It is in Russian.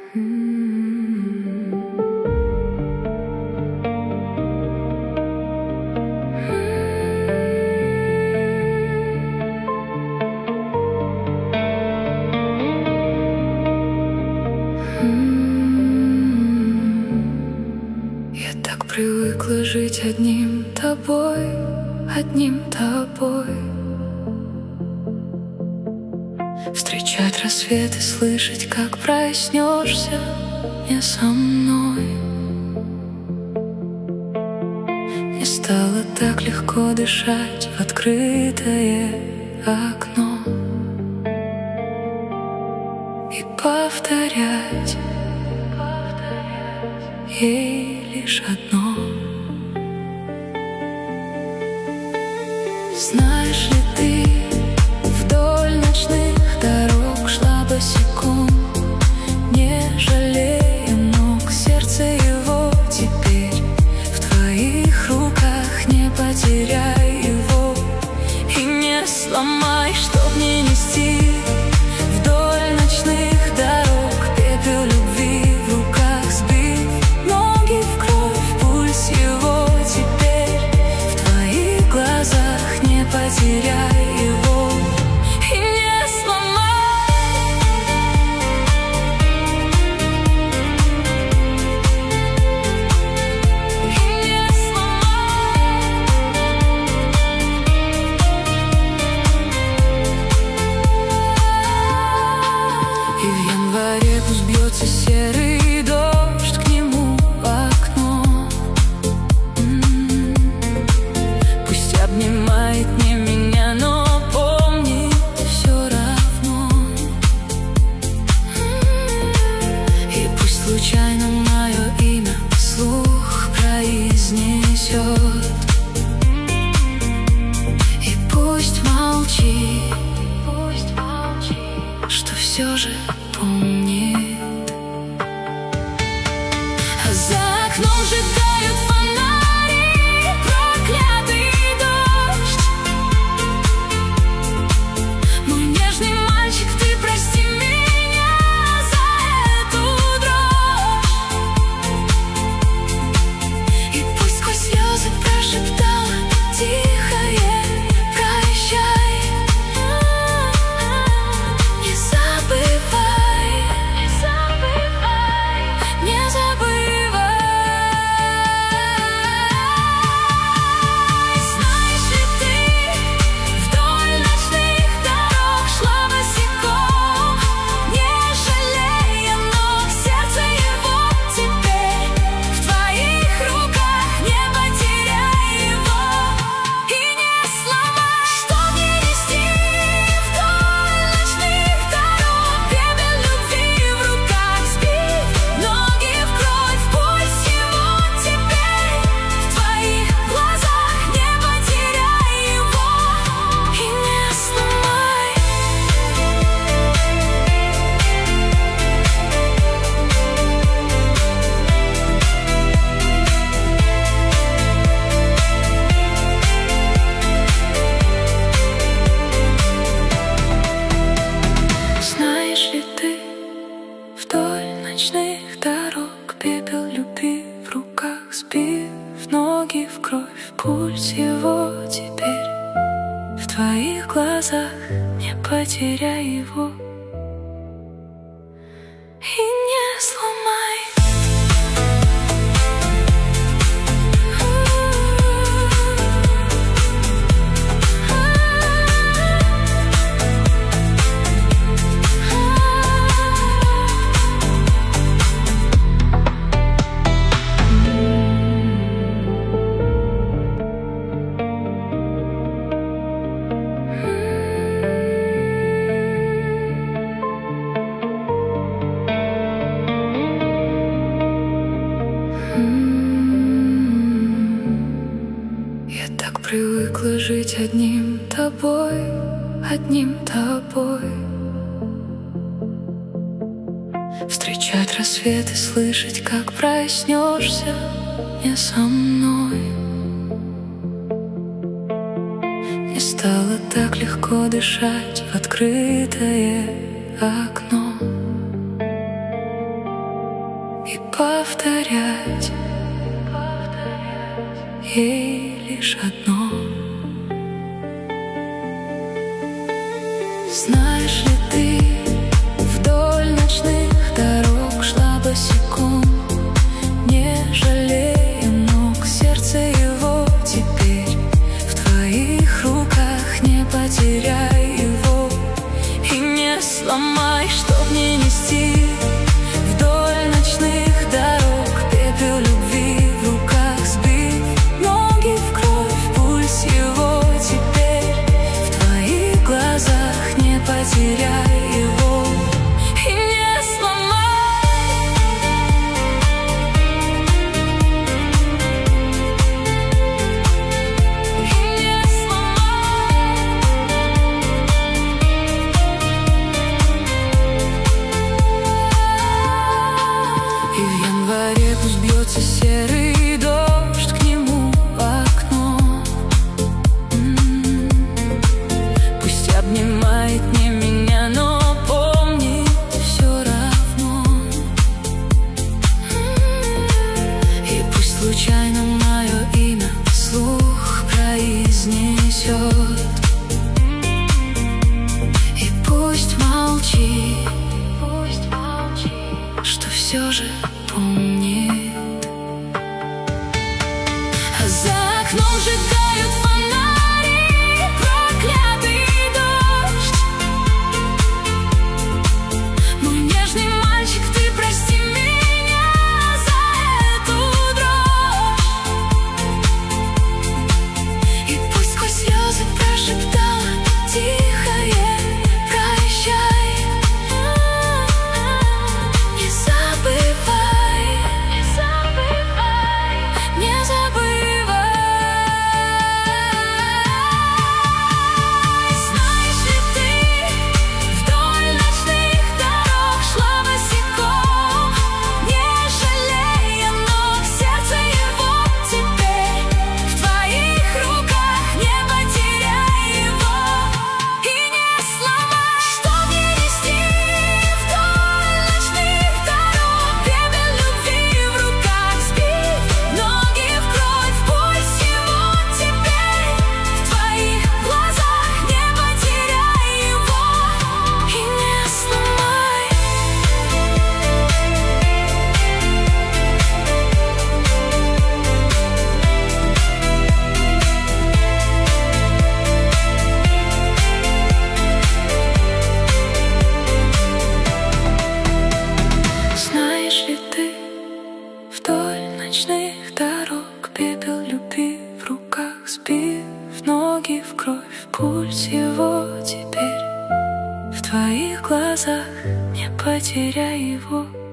Я так привыкла жить одним тобой, одним тобой. Встречать рассвет и слышать, как проснешься не со мной. Мне стало так легко дышать в открытое окно и повторять ей лишь одно. Знаешь ли ты, вдоль ночных дорог шла босиком, не жалея ног, сердце его теперь в твоих руках, не потеряй его и не сломай, чтоб не нести вдоль ночных дорог пепел любви в руках, сбив ноги в кровь, пульс его теперь в твоих глазах, не потеряй его и не сломай. И не сломай. И в январе пусть бьется серый дождь к нему в окно. Пусть обнимает не меня, но помнит все равно. И пусть случайно мое имя вслух произнесет, и пусть молчит, что все же помнит. За окном сжигают фонари, проклятый дождь. Мой нежный мальчик, ты прости меня за эту дрожь. И пусть сквозь слезы прошептала тихое прощай. Не забывай, не забывай, не забывай. Знаешь ли ты, вдоль ночных дорог шла босиком, не жалея ног, сердце его теперь в твоих руках, не потеряй его и не сломай, чтоб не нести вдоль ночных дорог пепел любви в руках, сбив ноги в кровь, пульс его теперь в твоих глазах, не потеряй его и не сломай. Знаешь ли ты, вдоль ночных дорог пепел любви в руках, сбив ноги в кровь, пульс его теперь в твоих глазах, не потеряй его и не сломай. Я так привыкла жить одним тобой, одним тобой. Встречать рассвет и слышать, как проснешься не со мной. Мне стало так легко дышать в открытое окно сломай, чтоб не нести вдоль ночных дорог пепел любви в руках сбив, ноги в кровь, пульс его теперь в твоих глазах, не потеряй его и не сломай. И не сломай. И в январе пусть бьется серый дождь к нему в окно. Пусть обнимает не меня, но помнит все равно. И пусть случайно мое имя вслух произнесет, и пусть молчит, что все же помнит. За окном сжигают фонари, проклятый дождь. Мой нежный мальчик, ты прости меня за эту дрожь. И пусть сквозь слезы прошептала тихое прощай. Не забывай, не забывай, не забывай. Знаешь ли ты, вдоль ночных дорог шла босиком, не жалея ног, сердце его теперь в твоих руках, не потеряй его и не сломай. Чтоб не нести вдоль ночных дорог пепел любви в руках сбив, ноги в кровь, пульс его теперь в твоих глазах, не потеряй его и не сломай. Знаешь ли ты, вдоль ночных дорог пепел любви в руках сбив, ноги в кровь, пульс его теперь в твоих глазах, не потеряй его.